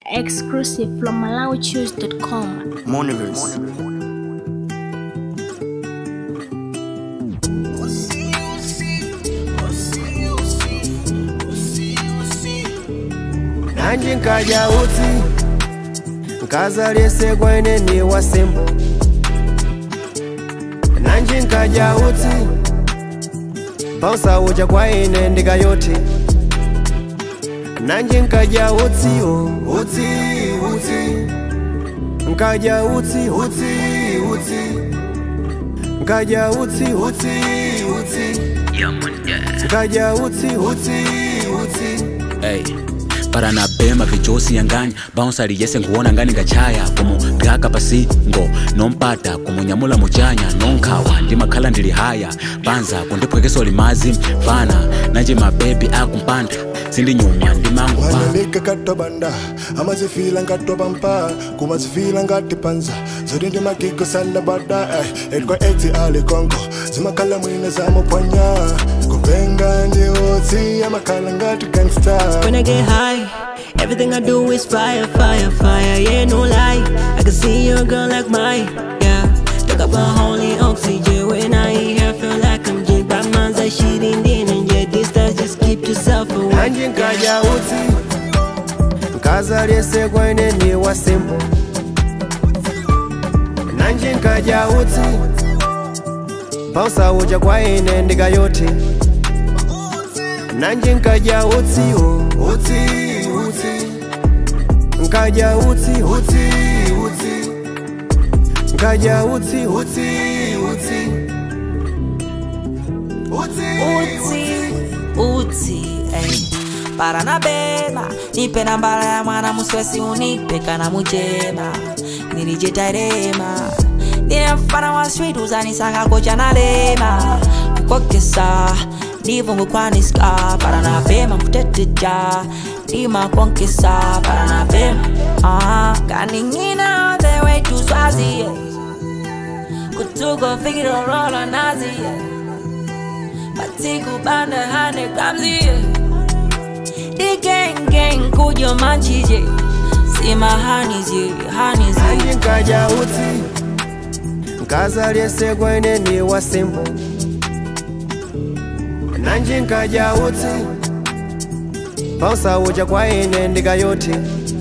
Exclusive from MalawiChoose.com. Mooniverse. Nanji nkaja uti nkazalese gwene ni wasembo. Nanji nkaja uti pausa uja kwa ine ndiga yote. Nanji nkaja uti uti nkaja uti nkaja uti nkaja uti Hey, para na bema vichosi yangani bounce aliyese nguona ngani ngachaya kumu gaka pasingo nompata kumunyamula muchanya nonkawa ndi makhala ndili haya banza kundipwekeso limazi fana nanje mabebi akumpanda sindi nyuma ndi mangu pa Maneka katobanda amazifila ngatobampa kumazifila ngatipanza zodi ndi makiko sanda bada edwa eti ali kongo zimakala mwina za mopwanya kupenga ndi oti amakala ngati gangsta. When I get high, everything I do is fire, fire, fire. Yeah, no lie, I can see your girl like mine. Yeah, talk about holy oxygen. When I hear, feel like I'm Jake. Bad man's like shit in the and yeah, distance, just keep yourself away. Nanji nkaja uti nkazalese gwene ni wasembo. Nanji nkaja uti pausa uja kwa ine ndiga yote. Nanji nkaja uti nkaja uti nkaja uti Uti, ey. Para na bema, nipe nambala ya mwana muswesi unipe kana mujema. Nilijitairema, nina mfana wa street uzanisanga kocha na lema. Kukokesa, ndivu ngukwaniska. Para na bema mkuteteja, nima kwankesa. Para na bema, kaningina on the way to Swazi, yeah. Kutugo figure roll on Nazi, yeah. Matiku banda 100 grams, yeah. The gang kujo manchi, yeah. See my honeys, yeah, honeys, yeah. Nanji nkaja uti nkazalese gwene ni wasembo. Nanji nkaja uti pausa uja kwa ine ndiga yote.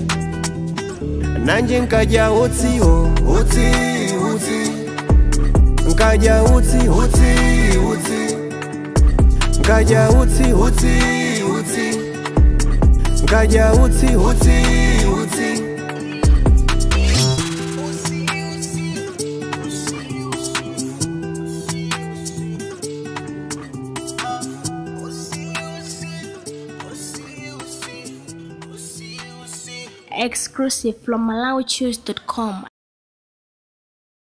Nanji nkaja uti nkaja uti nkaja uti nkaja uti Exclusive from MalawiChoose.com.